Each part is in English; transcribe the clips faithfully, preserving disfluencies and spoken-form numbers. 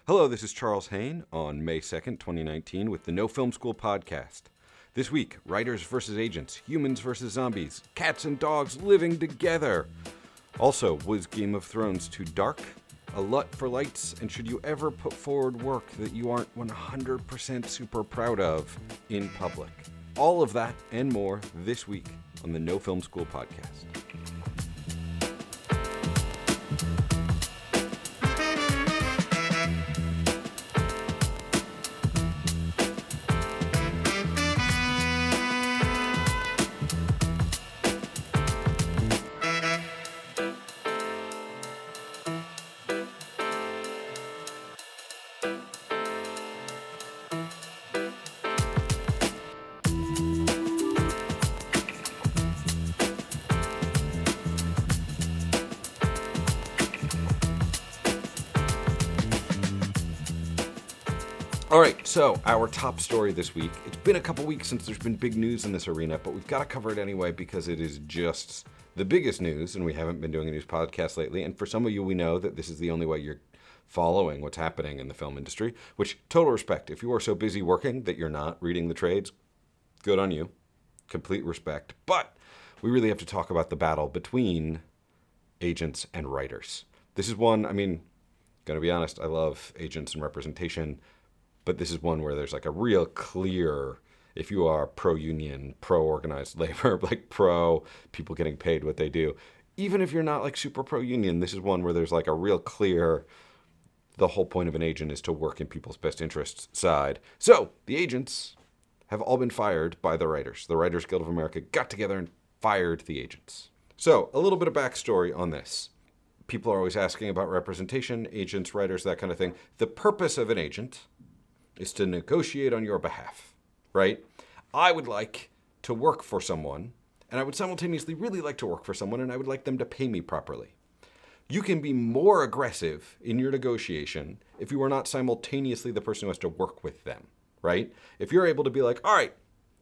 Hello, this is Charles Haine on May second, twenty nineteen with the No Film School podcast. This week, writers versus agents, humans versus zombies, cats and dogs living together. Also, was Game of Thrones too dark? A L U T for lights, and should you ever put forward work that you aren't one hundred percent super proud of in public? All of that and more this week on the No Film School podcast. All right, so our top story this week. It's been a couple weeks since there's been big news in this arena, but we've got to cover it anyway because it is just the biggest news, and we haven't been doing a news podcast lately. And for some of you, we know that this is the only way you're following what's happening in the film industry, which, total respect. If you are so busy working that you're not reading the trades, good on you. Complete respect. But we really have to talk about the battle between agents and writers. This is one, I mean, gonna be honest, I love agents and representation. But this is one where there's like a real clear, if you are pro-union, pro-organized labor, like pro people getting paid what they do, even if you're not like super pro-union, this is one where there's like a real clear, the whole point of an agent is to work in people's best interests side. So the agents have all been fired by the writers. The Writers Guild of America got together and fired the agents. So a little bit of backstory on this. People are always asking about representation, agents, writers, that kind of thing. The purpose of an agent is to negotiate on your behalf, right? I would like to work for someone, and I would simultaneously really like to work for someone, and I would like them to pay me properly. You can be more aggressive in your negotiation if you are not simultaneously the person who has to work with them, right? If you're able to be like, all right,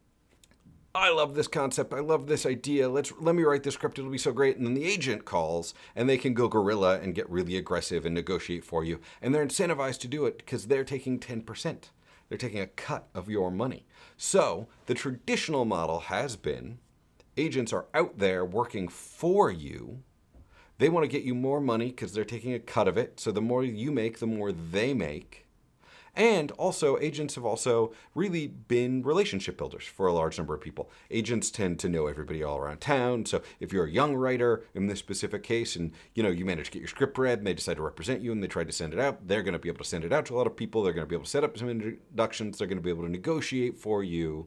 I love this concept, I love this idea, let's let me write this script, it'll be so great, and then the agent calls, and they can go guerrilla and get really aggressive and negotiate for you, and they're incentivized to do it because they're taking ten percent. They're taking a cut of your money. So the traditional model has been agents are out there working for you. They want to get you more money because they're taking a cut of it, so the more you make, the more they make. And also, agents have also really been relationship builders for a large number of people. Agents tend to know everybody all around town. So if you're a young writer in this specific case and, you know, you manage to get your script read and they decide to represent you and they try to send it out, they're going to be able to send it out to a lot of people. They're going to be able to set up some introductions. They're going to be able to negotiate for you.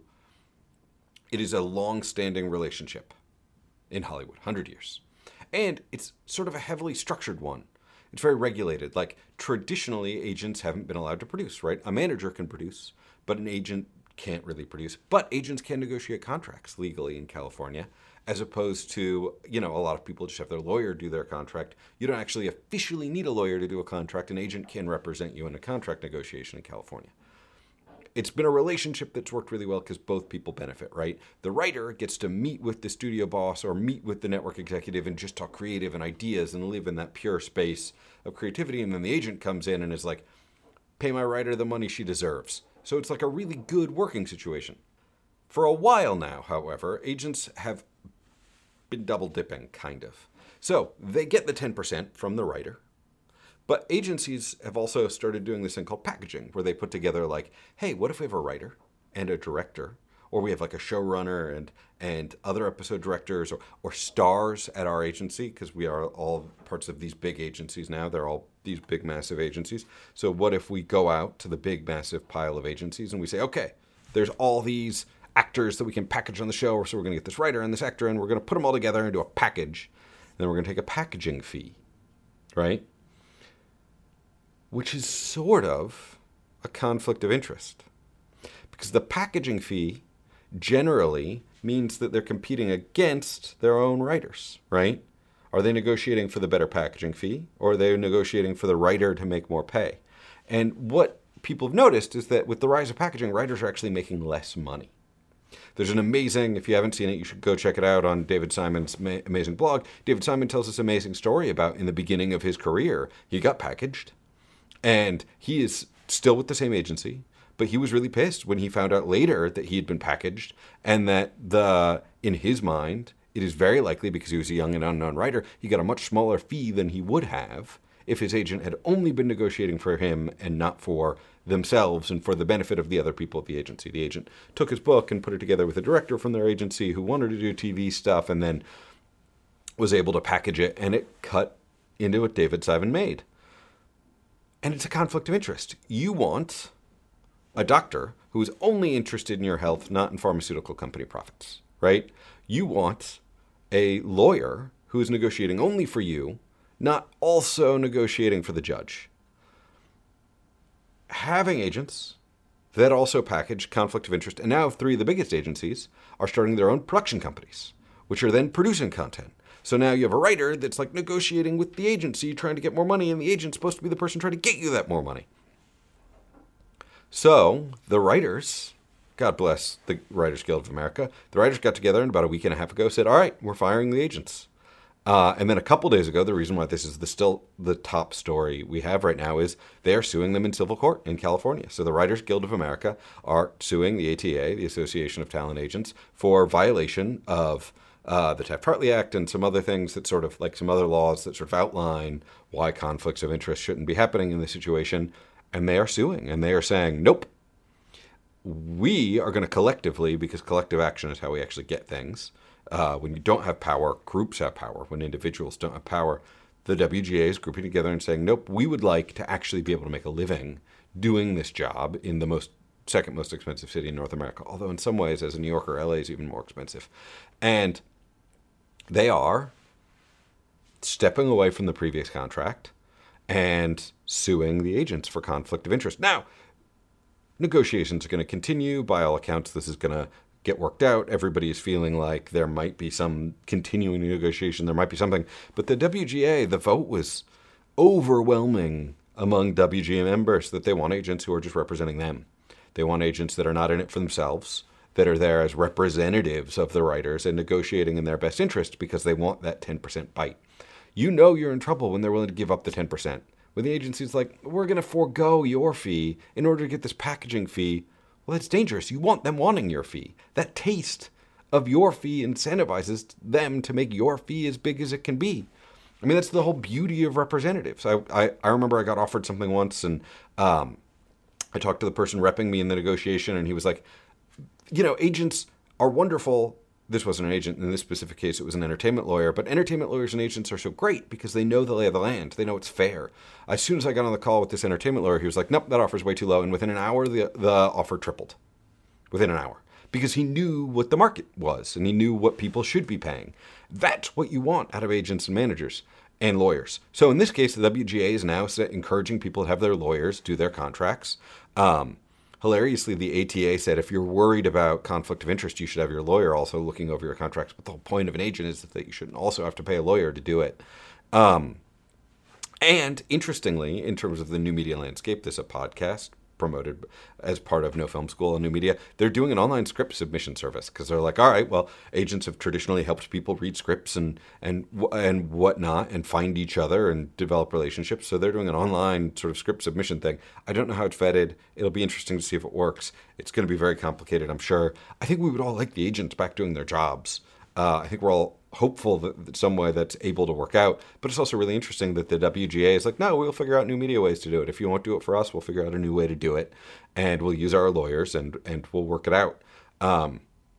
It is a long-standing relationship in Hollywood, one hundred years. And it's sort of a heavily structured one. It's very regulated. Like, traditionally, agents haven't been allowed to produce, right? A manager can produce, but an agent can't really produce. But agents can negotiate contracts legally in California, as opposed to, you know, a lot of people just have their lawyer do their contract. You don't actually officially need a lawyer to do a contract. An agent can represent you in a contract negotiation in California. It's been a relationship that's worked really well because both people benefit, right? The writer gets to meet with the studio boss or meet with the network executive and just talk creative and ideas and live in that pure space of creativity. And then the agent comes in and is like, pay my writer the money she deserves. So it's like a really good working situation. For a while now, however, agents have been double dipping, kind of. So they get the ten percent from the writer. But agencies have also started doing this thing called packaging, where they put together like, hey, what if we have a writer and a director, or we have like a showrunner and and other episode directors or, or stars at our agency, because we are all parts of these big agencies now. They're all these big, massive agencies. So what if we go out to the big, massive pile of agencies and we say, okay, there's all these actors that we can package on the show, so we're going to get this writer and this actor, and we're going to put them all together and do a package, and then we're going to take a packaging fee, right? Which is sort of a conflict of interest. Because the packaging fee generally means that they're competing against their own writers, right? Are they negotiating for the better packaging fee, or are they negotiating for the writer to make more pay? And what people have noticed is that with the rise of packaging, writers are actually making less money. There's an amazing, if you haven't seen it, you should go check it out on David Simon's ma- amazing blog. David Simon tells this amazing story about in the beginning of his career, he got packaged, And he is still with the same agency, but he was really pissed when he found out later that he had been packaged and that the in his mind, it is very likely because he was a young and unknown writer, he got a much smaller fee than he would have if his agent had only been negotiating for him and not for themselves and for the benefit of the other people at the agency. The agent took his book and put it together with a director from their agency who wanted to do T V stuff and then was able to package it, and it cut into what David Simon made. And it's a conflict of interest. You want a doctor who is only interested in your health, not in pharmaceutical company profits, right? You want a lawyer who is negotiating only for you, not also negotiating for the judge. Having agents that also package conflict of interest, and now three of the biggest agencies are starting their own production companies, which are then producing content. So now you have a writer that's like negotiating with the agency, trying to get more money, and the agent's supposed to be the person trying to get you that more money. So the writers, God bless the Writers Guild of America, the writers got together and about a week and a half ago said, all right, we're firing the agents. Uh, and then a couple days ago, the reason why this is the still the top story we have right now is they're suing them in civil court in California. So the Writers Guild of America are suing the A T A, the Association of Talent Agents, for violation of uh, the Taft-Hartley Act and some other things that sort of, like some other laws that sort of outline why conflicts of interest shouldn't be happening in this situation. And they are suing, and they are saying, nope, we are going to collectively, because collective action is how we actually get things. Uh, when you don't have power, groups have power. When individuals don't have power, the W G A is grouping together and saying, nope, we would like to actually be able to make a living doing this job in the most second most expensive city in North America. Although in some ways, as a New Yorker, L A is even more expensive. And they are stepping away from the previous contract and suing the agents for conflict of interest. Now, negotiations are going to continue. By all accounts, this is going to get worked out. Everybody is feeling like there might be some continuing negotiation. There might be something. But the W G A, the vote was overwhelming among W G A members that they want agents who are just representing them. They want agents that are not in it for themselves, that are there as representatives of the writers and negotiating in their best interest because they want that ten percent bite. You know you're in trouble when they're willing to give up the ten percent. When the agency's like, we're going to forego your fee in order to get this packaging fee, well, that's dangerous. You want them wanting your fee. That taste of your fee incentivizes them to make your fee as big as it can be. I mean, that's the whole beauty of representatives. I I, I remember I got offered something once, and um, I talked to the person repping me in the negotiation, and he was like, you know, agents are wonderful. This wasn't an agent in this specific case. It was an entertainment lawyer. But entertainment lawyers and agents are so great because they know the lay of the land. They know it's fair. As soon as I got on the call with this entertainment lawyer, he was like, nope, that offer's way too low. And within an hour, the, the offer tripled. Within an hour. Because he knew what the market was and he knew what people should be paying. That's what you want out of agents and managers and lawyers. So in this case, the W G A is now encouraging people to have their lawyers do their contracts. Um, Hilariously, the A T A said if you're worried about conflict of interest, you should have your lawyer also looking over your contracts. But the whole point of an agent is that you shouldn't also have to pay a lawyer to do it. Um, and interestingly, in terms of the new media landscape, this is a podcast promoted as part of No Film School and New Media. They're doing an online script submission service because they're like, all right, well, agents have traditionally helped people read scripts and and and whatnot and find each other and develop relationships. So they're doing an online sort of script submission thing. I don't know how it's vetted. It'll be interesting to see if it works. It's going to be very complicated, I'm sure. I think we would all like the agents back doing their jobs. Uh, I think we're all hopeful that, that some way that's able to work out. But it's also really interesting that the W G A is like, no, we'll figure out new media ways to do it. If you won't do it for us, we'll figure out a new way to do it. And we'll use our lawyers and, and we'll work it out. Um,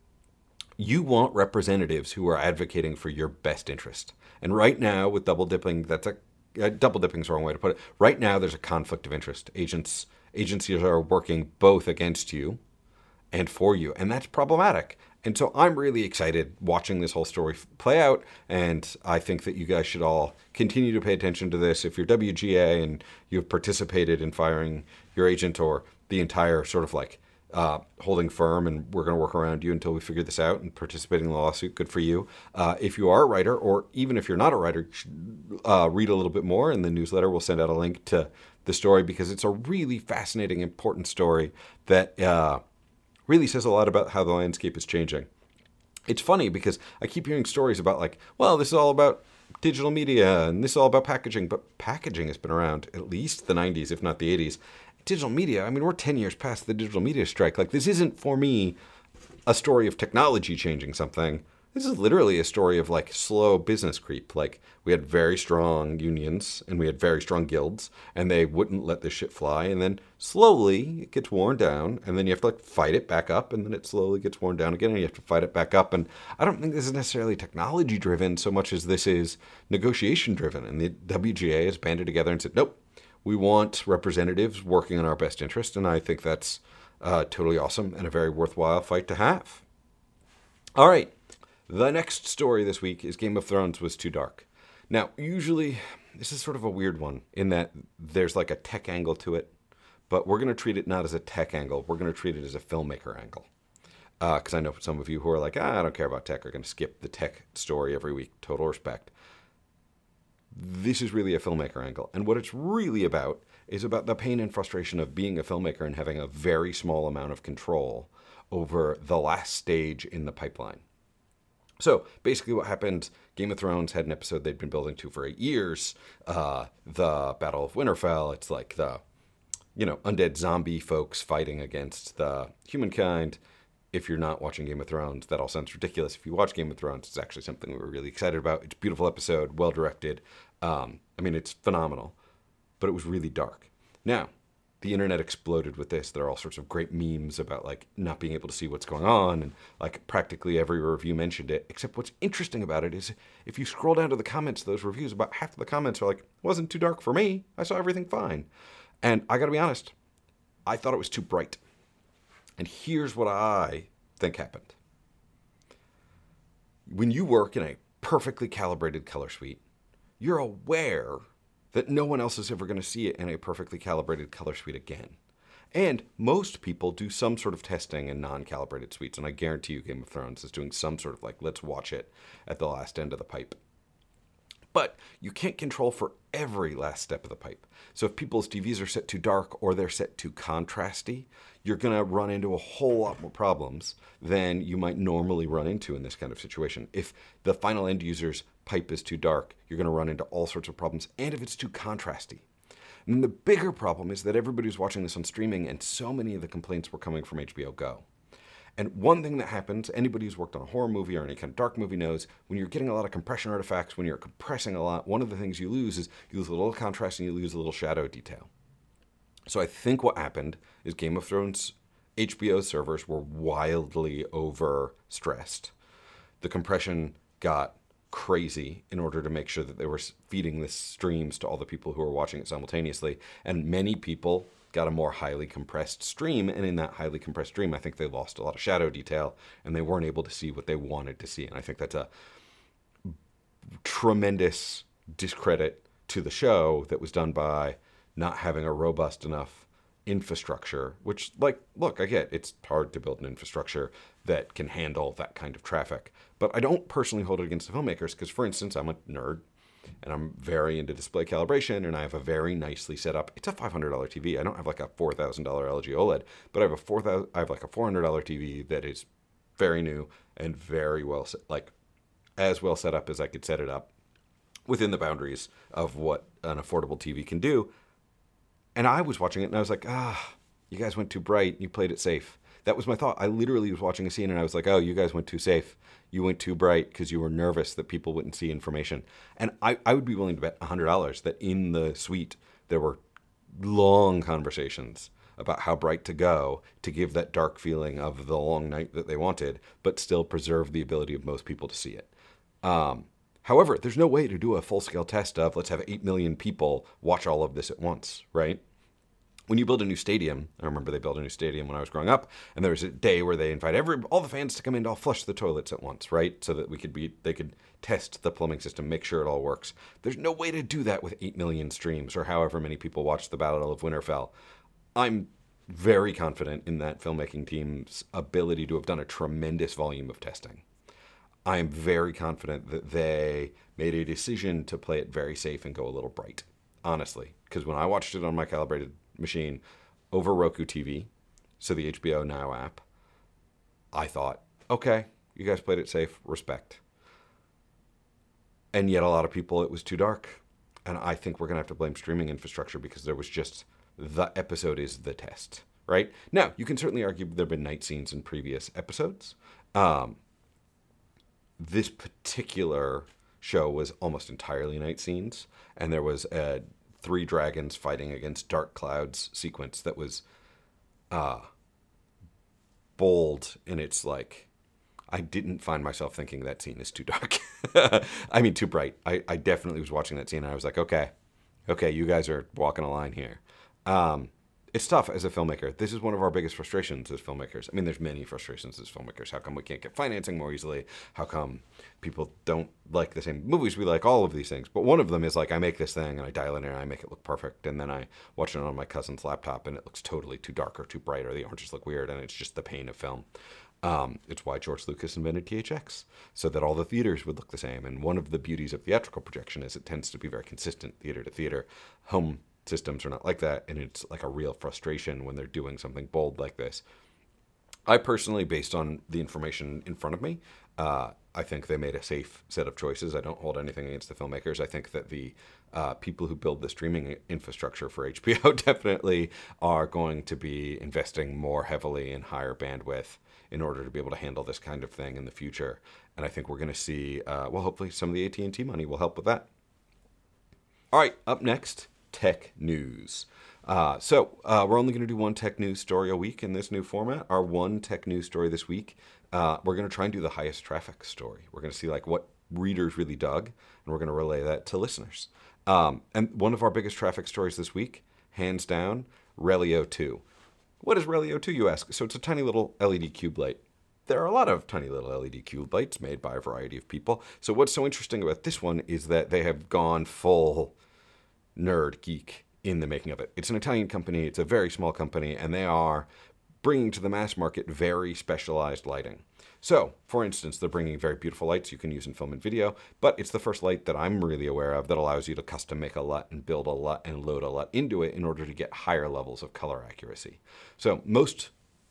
you want representatives who are advocating for your best interest. And right now with double dipping, that's a uh, double dipping is the wrong way to put it. Right now there's a conflict of interest. Agents, agencies are working both against you and for you. And that's problematic. And so I'm really excited watching this whole story play out, and I think that you guys should all continue to pay attention to this. If you're W G A and you've participated in firing your agent or the entire sort of like uh, holding firm and we're going to work around you until we figure this out and participating in the lawsuit, good for you. Uh, if you are a writer, or even if you're not a writer, you should, uh, read a little bit more in the newsletter. We'll send out a link to the story because it's a really fascinating, important story that uh, really says a lot about how the landscape is changing. It's funny because I keep hearing stories about like, well, this is all about digital media, and this is all about packaging. But packaging has been around at least the nineties, if not the eighties. Digital media, I mean, we're ten years past the digital media strike. Like, this isn't, for me, a story of technology changing something. This is literally a story of, like, slow business creep. Like, we had very strong unions and we had very strong guilds, and they wouldn't let this shit fly. And then slowly it gets worn down, and then you have to, like, fight it back up, and then it slowly gets worn down again, and you have to fight it back up. And I don't think this is necessarily technology driven so much as this is negotiation driven. And the W G A has banded together and said, nope, we want representatives working in our best interest. And I think that's uh, totally awesome and a very worthwhile fight to have. All right. The next story this week is Game of Thrones was too dark. Now, usually, this is sort of a weird one in that there's like a tech angle to it, but we're going to treat it not as a tech angle. We're going to treat it as a filmmaker angle. Because uh, I know some of you who are like, ah, I don't care about tech, are going to skip the tech story every week. Total respect. This is really a filmmaker angle. And what it's really about is about the pain and frustration of being a filmmaker and having a very small amount of control over the last stage in the pipeline. So basically what happened, Game of Thrones had an episode they'd been building to for eight years, uh, the Battle of Winterfell. It's like the, you know, undead zombie folks fighting against the humankind. If you're not watching Game of Thrones, that all sounds ridiculous. If you watch Game of Thrones, it's actually something we were really excited about. It's a beautiful episode, well-directed. Um, I mean, it's phenomenal, but it was really dark. Now, the internet exploded with this. There are all sorts of great memes about, like, not being able to see what's going on, and, like, practically every review mentioned it. Except what's interesting about it is if you scroll down to the comments of those reviews, about half of the comments are like, it wasn't too dark for me. I saw everything fine. And I got to be honest, I thought it was too bright. And here's what I think happened. When you work in a perfectly calibrated color suite, you're aware that no one else is ever going to see it in a perfectly calibrated color suite again. And most people do some sort of testing in non-calibrated suites, and I guarantee you Game of Thrones is doing some sort of, like, let's watch it at the last end of the pipe. But you can't control for every last step of the pipe. So if people's T Vs are set too dark or they're set too contrasty, you're going to run into a whole lot more problems than you might normally run into in this kind of situation. If the final end user's pipe is too dark, you're going to run into all sorts of problems. And if it's too contrasty. And the bigger problem is that everybody's watching this on streaming, and so many of the complaints were coming from H B O Go. And one thing that happens, anybody who's worked on a horror movie or any kind of dark movie knows, when you're getting a lot of compression artifacts, when you're compressing a lot, one of the things you lose is you lose a little contrast and you lose a little shadow detail. So I think what happened is Game of Thrones H B O servers were wildly overstressed. The compression got crazy in order to make sure that they were feeding the streams to all the people who were watching it simultaneously. And many people got a more highly compressed stream, and in that highly compressed stream, I think they lost a lot of shadow detail, and they weren't able to see what they wanted to see. And I think that's a tremendous discredit to the show that was done by not having a robust enough infrastructure, which, like, look, I get it's hard to build an infrastructure that can handle that kind of traffic. But I don't personally hold it against the filmmakers because, for instance, I'm a nerd, and I'm very into display calibration, and I have a very nicely set up. It's a five hundred dollars T V. I don't have like a four thousand dollars L G OLED, but I have a four thousand. I have like a four hundred dollars T V that is very new and very well set, like as well set up as I could set it up within the boundaries of what an affordable T V can do. And I was watching it, and I was like, ah, you guys went too bright. You played it safe. That was my thought. I literally was watching a scene, and I was like, oh, you guys went too safe. You went too bright because you were nervous that people wouldn't see information. And I, I would be willing to bet one hundred dollars that in the suite there were long conversations about how bright to go to give that dark feeling of the long night that they wanted, but still preserve the ability of most people to see it. Um, however, there's no way to do a full-scale test of let's have eight million people watch all of this at once, right? When you build a new stadium, I remember they built a new stadium when I was growing up, and there was a day where they invite every all the fans to come in to all flush the toilets at once, right? So that we could be they could test the plumbing system, make sure it all works. There's no way to do that with eight million streams or however many people watch the Battle of Winterfell. I'm very confident in that filmmaking team's ability to have done a tremendous volume of testing. I am very confident that they made a decision to play it very safe and go a little bright, honestly. Because when I watched it on my calibrated machine over Roku T V, so the H B O Now app, I thought, okay, you guys played it safe, respect. And yet a lot of people, it was too dark. And I think we're going to have to blame streaming infrastructure because there was just, the episode is the test, right? Now, you can certainly argue there have been night scenes in previous episodes. Um, this particular show was almost entirely night scenes. And there was a three dragons fighting against dark clouds sequence that was uh, bold in its like... I didn't find myself thinking that scene is too dark. I mean, too bright. I, I definitely was watching that scene and I was like, okay, okay, you guys are walking a line here. Um, it's tough as a filmmaker. This is one of our biggest frustrations as filmmakers. I mean, there's many frustrations as filmmakers. How come we can't get financing more easily? How come people don't like the same movies we like? All of these things. But one of them is like, I make this thing and I dial it in and I make it look perfect. And then I watch it on my cousin's laptop and it looks totally too dark or too bright or the oranges look weird. And it's just the pain of film. Um, it's why George Lucas invented T H X, so that all the theaters would look the same. And one of the beauties of theatrical projection is it tends to be very consistent theater to theater. Home systems are not like that, and it's like a real frustration when they're doing something bold like this. I personally, based on the information in front of me, uh, I think they made a safe set of choices. I don't hold anything against the filmmakers. I think that the uh, people who build the streaming infrastructure for H B O definitely are going to be investing more heavily in higher bandwidth in order to be able to handle this kind of thing in the future. And I think we're going to see, uh, well, hopefully some of the A T and T money will help with that. All right, up next, tech news. Uh, so uh, we're only going to do one tech news story a week in this new format. Our one tech news story this week, uh, we're going to try and do the highest traffic story. We're going to see like what readers really dug, and we're going to relay that to listeners. Um, and one of our biggest traffic stories this week, hands down, Relio two. What is Relio two, you ask? So it's a tiny little L E D cube light. There are a lot of tiny little L E D cube lights made by a variety of people. So what's so interesting about this one is that they have gone full nerd geek in the making of it. It's an Italian company. It's a very small company, and they are bringing to the mass market very specialized lighting. So, for instance, they're bringing very beautiful lights you can use in film and video, but it's the first light that I'm really aware of that allows you to custom make a L U T and build a L U T and load a L U T into it in order to get higher levels of color accuracy. So most,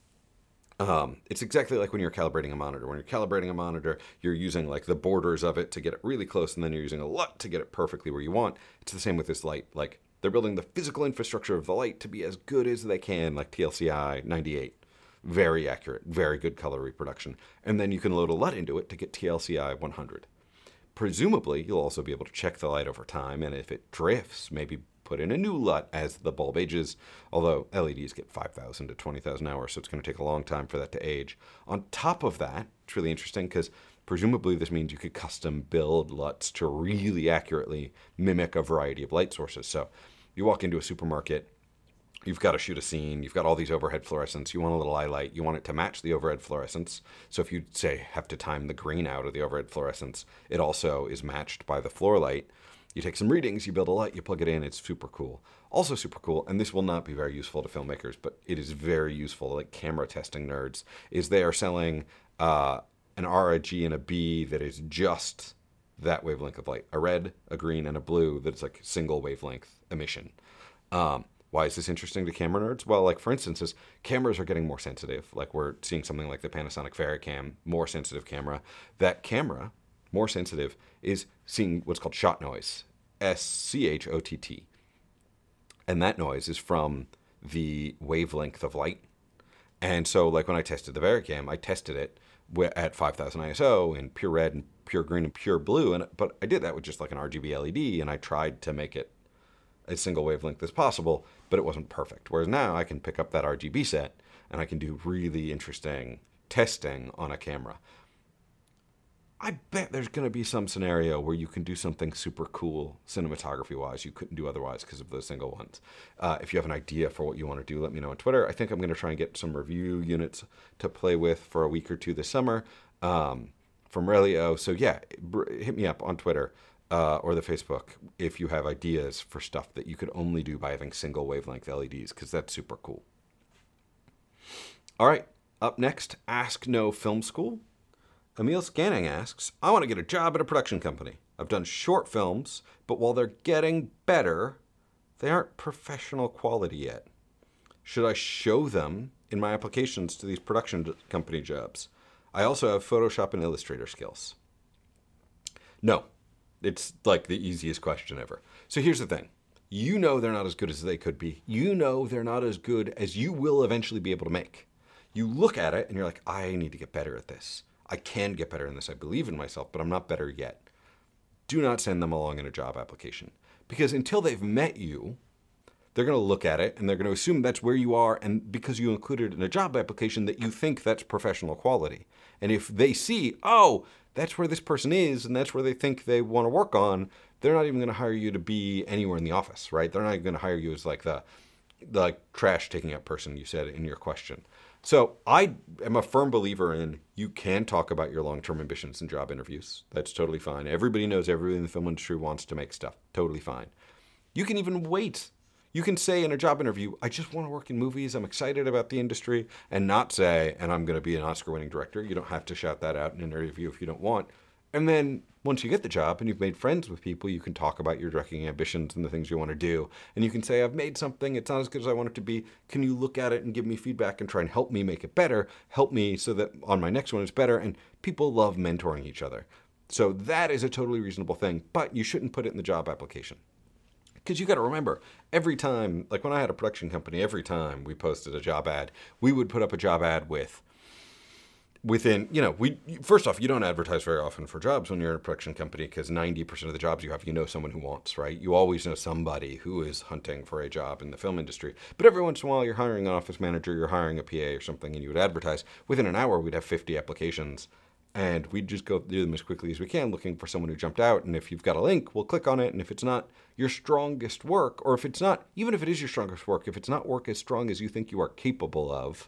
um, it's exactly like when you're calibrating a monitor. When you're calibrating a monitor, you're using like the borders of it to get it really close, and then you're using a L U T to get it perfectly where you want. It's the same with this light. Like, they're building the physical infrastructure of the light to be as good as they can, like T L C I ninety-eight. Very accurate, very good color reproduction. And then you can load a L U T into it to get T L C I one hundred. Presumably, you'll also be able to check the light over time, and if it drifts, maybe put in a new L U T as the bulb ages, although L E Ds get five thousand to twenty thousand hours, so it's going to take a long time for that to age. On top of that, it's really interesting because presumably this means you could custom build L U Ts to really accurately mimic a variety of light sources. So you walk into a supermarket, you've got to shoot a scene, you've got all these overhead fluorescents, you want a little eye light, you want it to match the overhead fluorescents. So if you, say, have to time the green out of the overhead fluorescents, it also is matched by the floor light. You take some readings, you build a light, you plug it in, it's super cool. Also super cool, and this will not be very useful to filmmakers, but it is very useful to like camera testing nerds, is they are selling uh, an R, a G, and a B that is just that wavelength of light. A red, a green, and a blue that's like single wavelength emission. Um, Why is this interesting to camera nerds? Well, like for instance, as cameras are getting more sensitive, like we're seeing something like the Panasonic VariCam, more sensitive camera. That camera, more sensitive, is seeing what's called shot noise, S C H O T T. And that noise is from the wavelength of light. And so like when I tested the VariCam, I tested it at five thousand I S O in pure red and pure green and pure blue. And but I did that with just like an R G B L E D, and I tried to make it as single wavelength as possible, but it wasn't perfect. Whereas now I can pick up that R G B set and I can do really interesting testing on a camera. I bet there's going to be some scenario where you can do something super cool cinematography-wise you couldn't do otherwise because of those single ones. Uh, if you have an idea for what you want to do, let me know on Twitter. I think I'm going to try and get some review units to play with for a week or two this summer um, from Relio. So yeah, hit me up on Twitter. Uh, or the Facebook, if you have ideas for stuff that you could only do by having single wavelength L E Ds, because that's super cool. All right, up next, Ask No Film School. Emil Scanning asks, I want to get a job at a production company. I've done short films, but while they're getting better, they aren't professional quality yet. Should I show them in my applications to these production company jobs? I also have Photoshop and Illustrator skills. No. It's like the easiest question ever. So here's the thing. You know they're not as good as they could be. You know they're not as good as you will eventually be able to make. You look at it and you're like, I need to get better at this. I can get better in this. I believe in myself, but I'm not better yet. Do not send them along in a job application. Because until they've met you, they're going to look at it and they're going to assume that's where you are, and because you included it in a job application, that you think that's professional quality. And if they see, oh, that's where this person is and that's where they think they want to work on, they're not even going to hire you to be anywhere in the office, right? They're not even going to hire you as like the, the like trash taking out person you said in your question. So I am a firm believer in you can talk about your long-term ambitions in job interviews. That's totally fine. Everybody knows everybody in the film industry wants to make stuff. Totally fine. You can even wait. You can say in a job interview, I just want to work in movies. I'm excited about the industry, and not say, and I'm going to be an Oscar-winning director. You don't have to shout that out in an interview if you don't want. And then once you get the job and you've made friends with people, you can talk about your directing ambitions and the things you want to do. And you can say, I've made something. It's not as good as I want it to be. Can you look at it and give me feedback and try and help me make it better? Help me so that on my next one it's better. And people love mentoring each other. So that is a totally reasonable thing, but you shouldn't put it in the job application. Because you got to remember, every time, like when I had a production company, every time we posted a job ad, we would put up a job ad with, within, you know, we first off, you don't advertise very often for jobs when you're in a production company because ninety percent of the jobs you have, you know someone who wants, right? You always know somebody who is hunting for a job in the film industry. But every once in a while, you're hiring an office manager, you're hiring a P A or something, and you would advertise. Within an hour, we'd have fifty applications. And we'd just go through them as quickly as we can, looking for someone who jumped out. And if you've got a link, we'll click on it. And if it's not your strongest work, or if it's not, even if it is your strongest work, if it's not work as strong as you think you are capable of,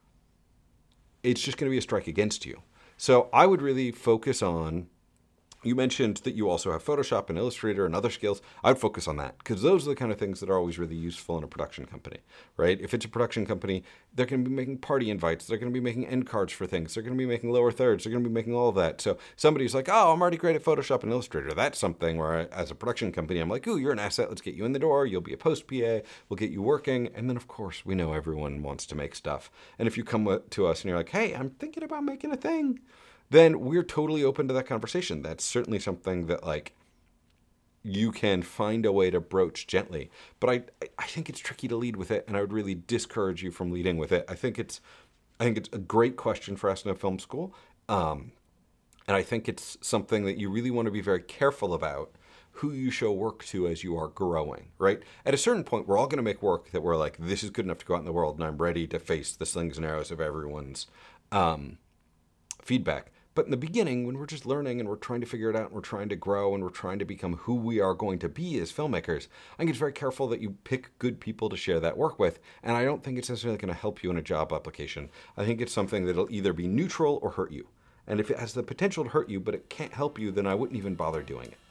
it's just going to be a strike against you. So I would really focus on, you mentioned that you also have Photoshop and Illustrator and other skills. I'd focus on that because those are the kind of things that are always really useful in a production company, right? If it's a production company, they're going to be making party invites. They're going to be making end cards for things. They're going to be making lower thirds. They're going to be making all of that. So somebody's like, oh, I'm already great at Photoshop and Illustrator. That's something where I, as a production company, I'm like, ooh, you're an asset. Let's get you in the door. You'll be a post P A. We'll get you working. And then, of course, we know everyone wants to make stuff. And if you come to us and you're like, hey, I'm thinking about making a thing, then we're totally open to that conversation. That's certainly something that, like, you can find a way to broach gently. But I I think it's tricky to lead with it, and I would really discourage you from leading with it. I think it's I think it's a great question for S N F Film School, um, and I think it's something that you really want to be very careful about who you show work to as you are growing, right? At a certain point, we're all going to make work that we're like, this is good enough to go out in the world, and I'm ready to face the slings and arrows of everyone's um, feedback. But in the beginning, when we're just learning and we're trying to figure it out and we're trying to grow and we're trying to become who we are going to be as filmmakers, I think it's very careful that you pick good people to share that work with. And I don't think it's necessarily going to help you in a job application. I think it's something that'll either be neutral or hurt you. And if it has the potential to hurt you, but it can't help you, then I wouldn't even bother doing it.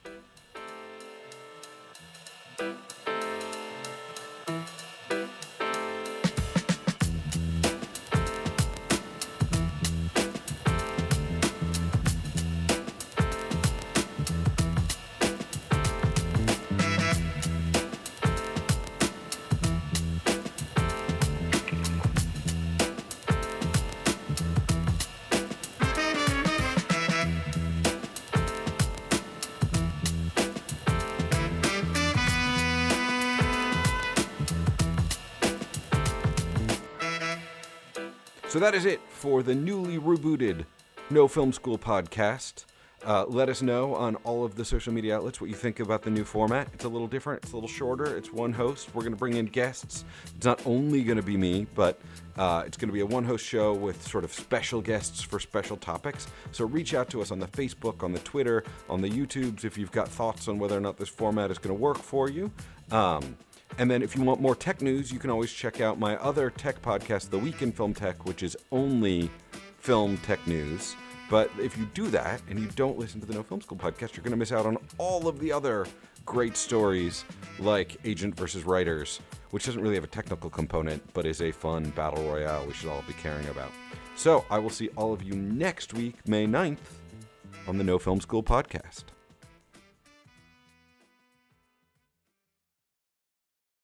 So that is it for the newly rebooted No Film School podcast. Uh, let us know on all of the social media outlets what you think about the new format. It's a little different. It's a little shorter. It's one host. We're going to bring in guests. It's not only going to be me, but uh, it's going to be a one-host show with sort of special guests for special topics. So reach out to us on the Facebook, on the Twitter, on the YouTubes if you've got thoughts on whether or not this format is going to work for you. Um, And then if you want more tech news, you can always check out my other tech podcast, The Week in Film Tech, which is only film tech news. But if you do that and you don't listen to the No Film School podcast, you're going to miss out on all of the other great stories like Agent versus Writers, which doesn't really have a technical component, but is a fun battle royale we should all be caring about. So I will see all of you next week, May ninth, on the No Film School podcast.